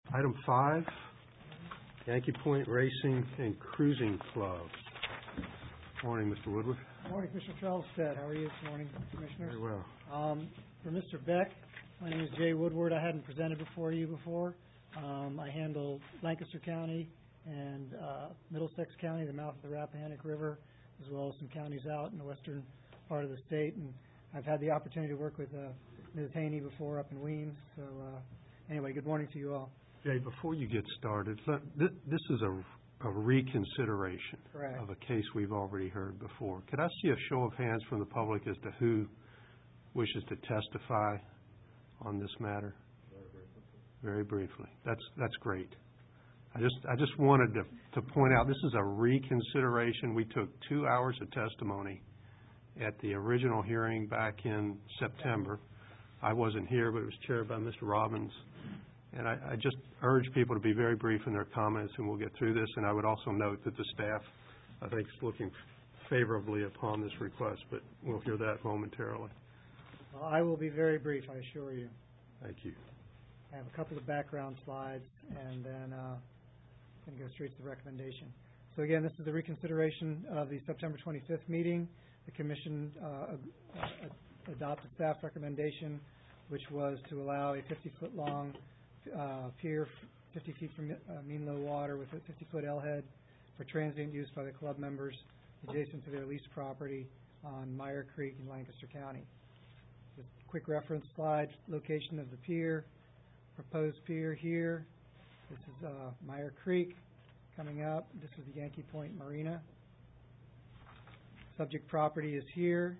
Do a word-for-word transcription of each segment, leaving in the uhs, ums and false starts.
Item five, Yankee Point Racing and Cruising Club. Morning, Mister Woodward. Morning, Commissioner Trelstead. How are you this morning, Commissioners? Very well. Um, for Mister Beck, my name is Jay Woodward. I hadn't presented before you before. Um, I handle Lancaster County and uh, Middlesex County, the mouth of the Rappahannock River, as well as some counties out in the western part of the state. And I've had the opportunity to work with uh, Miz Haney before up in Weems. So uh, anyway, good morning to you all. Jay, before you get started, let, this, this is a, a reconsideration Correct. of a case we've already heard before. Could I see a show of hands from the public as to who wishes to testify on this matter? Very briefly. That's that's great. I just I just wanted to, to point out this is a reconsideration. We took two hours of testimony at the original hearing back in September. I wasn't here, but it was chaired by Mister Robbins. And I, I just urge people to be very brief in their comments, and we'll get through this. And I would also note that the staff, I think, is looking favorably upon this request, but we'll hear that momentarily. Well, I will be very brief, I assure you. Thank you. I have a couple of background slides, and then uh, I'm going to go straight to the recommendation. So again, this is the reconsideration of the September twenty-fifth meeting. The Commission uh, uh, adopted staff recommendation, which was to allow a fifty-foot long uh, pier, fifty feet from uh, mean low water with a fifty-foot L head for transient use by the club members adjacent to their leased property on Meyer Creek in Lancaster County. Just a quick reference slide, location of the pier. Proposed pier here. This is uh, Meyer Creek coming up. This is the Yankee Point Marina. Subject property is here.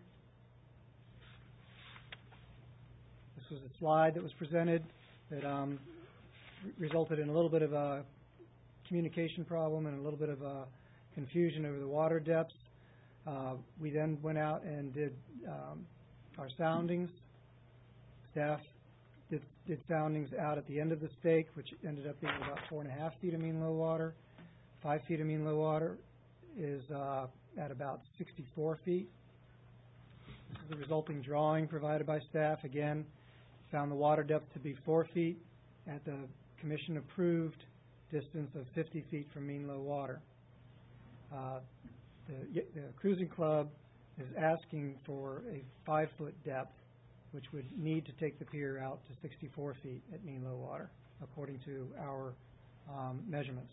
This was a slide that was presented that um, re resulted in a little bit of a communication problem and a little bit of a confusion over the water depths. Uh, we then went out and did um, our soundings. Staff Did, did soundings out at the end of the stake, which ended up being about four and a half feet of mean low water. Five feet of mean low water is uh, at about sixty-four feet. This is the resulting drawing provided by staff. Again, found the water depth to be four feet at the commission approved distance of fifty feet from mean low water. Uh, the, the cruising club is asking for a five foot depth, which would need to take the pier out to sixty-four feet at mean low water, according to our um, measurements.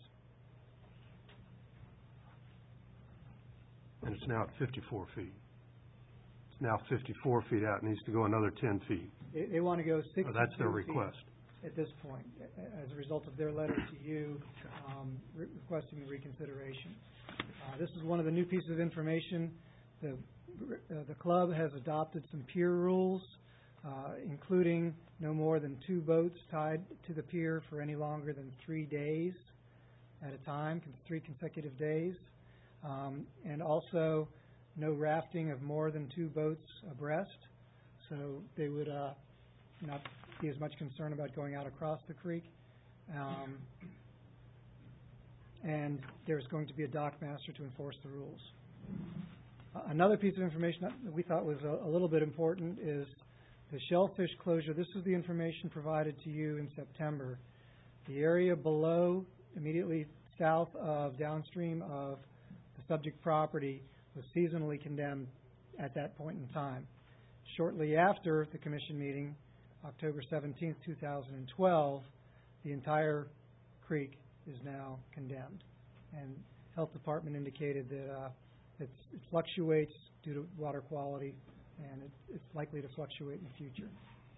And it's now at fifty-four feet. It's now fifty-four feet out. It needs to go another ten feet. They, they want to go sixty-two oh, that's their request. At this point, as a result of their letter to you um, re requesting the reconsideration. Uh, this is one of the new pieces of information. The, uh, the club has adopted some pier rules, Uh, including no more than two boats tied to the pier for any longer than three days at a time, three consecutive days, um, and also no rafting of more than two boats abreast. So they would uh, not be as much concern about going out across the creek. Um, and there's going to be a dock master to enforce the rules. Uh, another piece of information that we thought was a, a little bit important is the shellfish closure. This is the information provided to you in September. The area below, immediately south of, downstream of the subject property, was seasonally condemned at that point in time. Shortly after the commission meeting, October seventeenth, two thousand twelve, the entire creek is now condemned. And Health Department indicated that uh, it's, it fluctuates due to water quality, and it, it's likely to fluctuate in the future.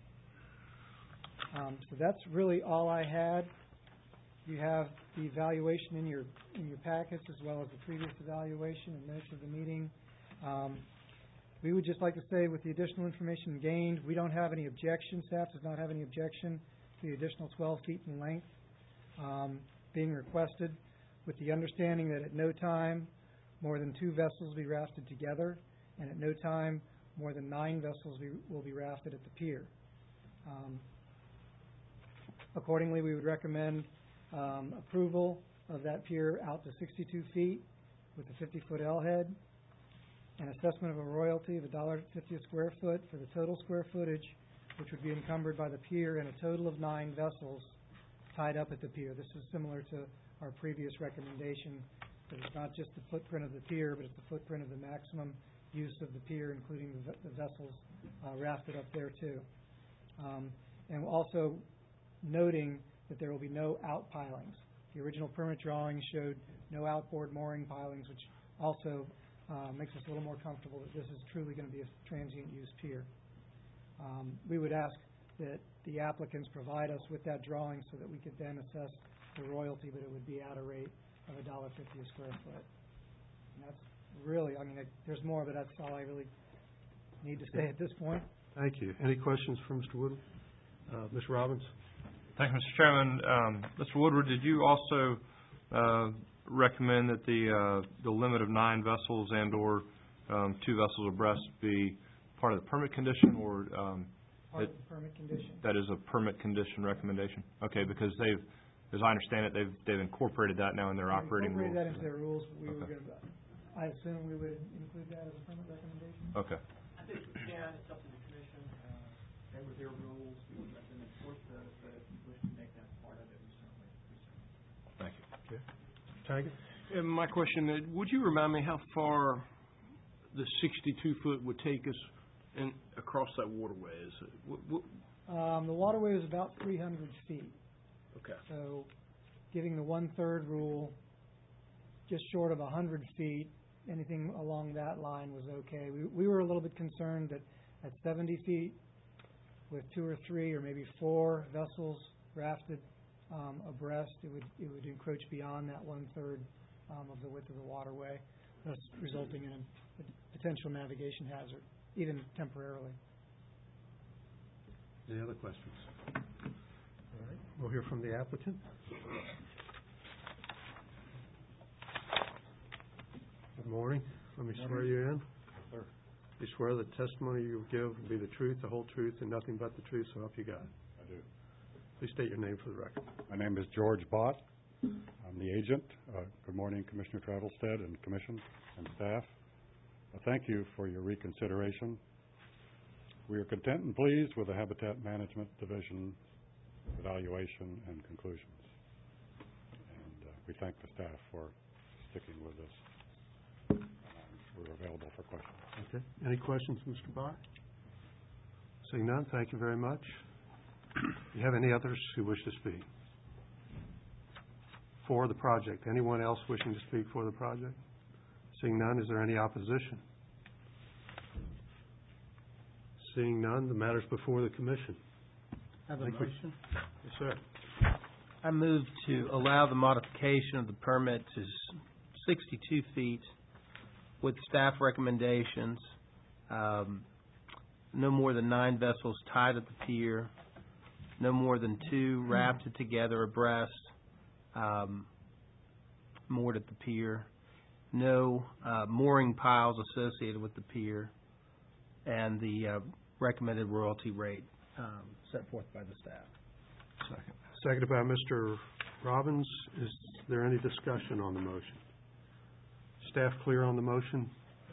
Um, so that's really all I had. You have the evaluation in your in your packets, as well as the previous evaluation and minutes of the meeting. Um, we would just like to say, with the additional information gained, we don't have any objection. Staff does not have any objection to the additional twelve feet in length um, being requested, with the understanding that at no time more than two vessels be rafted together, and at no time more than nine vessels be, will be rafted at the pier. Um, accordingly, we would recommend um, approval of that pier out to sixty-two feet with a fifty-foot L head, an assessment of a royalty of one dollar fifty a square foot for the total square footage, which would be encumbered by the pier, and a total of nine vessels tied up at the pier. This is similar to our previous recommendation, that it's not just the footprint of the pier, but it's the footprint of the maximum use of the pier, including the, the vessels uh, rafted up there too. Um, and also noting that there will be no out pilings. The original permit drawing showed no outboard mooring pilings, which also uh, makes us a little more comfortable that this is truly going to be a transient use pier. Um, we would ask that the applicants provide us with that drawing so that we could then assess the royalty, but it would be at a rate of a dollar fifty a square foot. And that's really, I mean, I, there's more, but that's all I really need to say at this point. Thank you. Any questions for Mister Woodward? Uh, Miz Robbins? Thank you, Mister Chairman. Um, Mister Woodward, did you also uh, recommend that the uh, the limit of nine vessels and or um, two vessels abreast be part of the permit condition, or um, Part it, of the permit condition. that is a permit condition recommendation? Okay, because they've, as I understand it, they've they've incorporated that now in their We operating rules. incorporated that into their rules, but we were Okay. going to, I assume we would include that as a permit recommendation? Okay. I think we can, it's up to the commission, uh, they were their rules, we would let them enforce those, but if you wish to make that part of it, we certainly, we certainly. Thank you. Okay. Tiger? Yeah, my question, uh, would you remind me how far the sixty-two foot would take us in, across that waterway? Is it, what, what, Um, the waterway is about three hundred feet. okay. So giving the one-third rule, just short of one hundred feet, anything along that line was okay. We, we were a little bit concerned that at seventy feet, with two or three or maybe four vessels rafted um, abreast, it would, it would encroach beyond that one-third um, of the width of the waterway, thus resulting in a potential navigation hazard, even temporarily. Any other questions? All right. We'll hear from the applicant. Good morning. Let me swear you in. Sir. You swear the testimony you give will be the truth, the whole truth, and nothing but the truth, so help you God. I do. Please state your name for the record. My name is George Bott. I'm the agent. Uh, good morning, Commissioner Travelstead and Commission and staff. Uh, thank you for your reconsideration. We are content and pleased with the Habitat Management Division evaluation and conclusions. And uh, we thank the staff for sticking with us. Um, we're available for questions. Okay. Any questions, Mister Bott? Seeing none, thank you very much. Do you have any others who wish to speak for the project? Anyone else wishing to speak for the project? Seeing none, is there any opposition? Seeing none, the matter's before the commission. Have a Thank you. motion. Yes, sir. I move to allow the modification of the permit to s- sixty-two feet with staff recommendations, um, no more than nine vessels tied at the pier, no more than two rafted together abreast, um, moored at the pier, no uh, mooring piles associated with the pier, and the uh, recommended royalty rate um, set forth by the staff. Second. Seconded by Mister Robbins. Is there any discussion on the motion? Staff clear on the motion?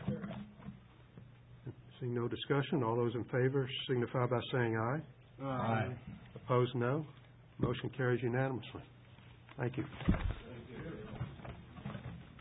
Seeing no discussion, all those in favor signify by saying aye. Aye. Opposed, no. Motion carries unanimously. Thank you.